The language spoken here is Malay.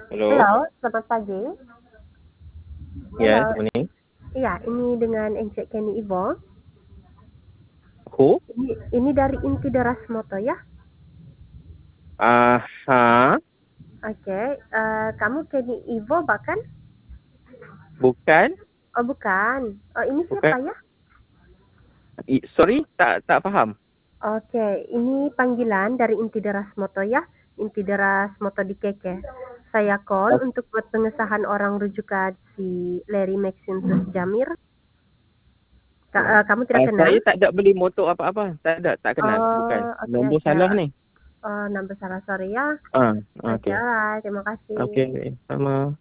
Halo, Halo, selamat pagi. yes, Halo, morning. iya, ini dengan Encik Kenny Ivo. Who? Ini dari Inti Deras Moto ya. Aha, Oke, kamu Kenny Ivo bahkan? bukan, Oh bukan. Oh ini bukan. siapa ya? Sorry, tak faham. Oke, ini panggilan dari Inti Deras Moto ya. Inti Deras Moto di Keke. Saya call Oh, untuk buat pengesahan orang rujukan si Larry Maxintus Jamir. Kamu tidak kenal? saya tak ada beli motor apa-apa. Tak ada, tak kenal. Bukan. Oh, oke Nombor oke. salah ni. Oh, nambah salah sorry ya. Oke, Okay. alright. Terima kasih. Okay, sama.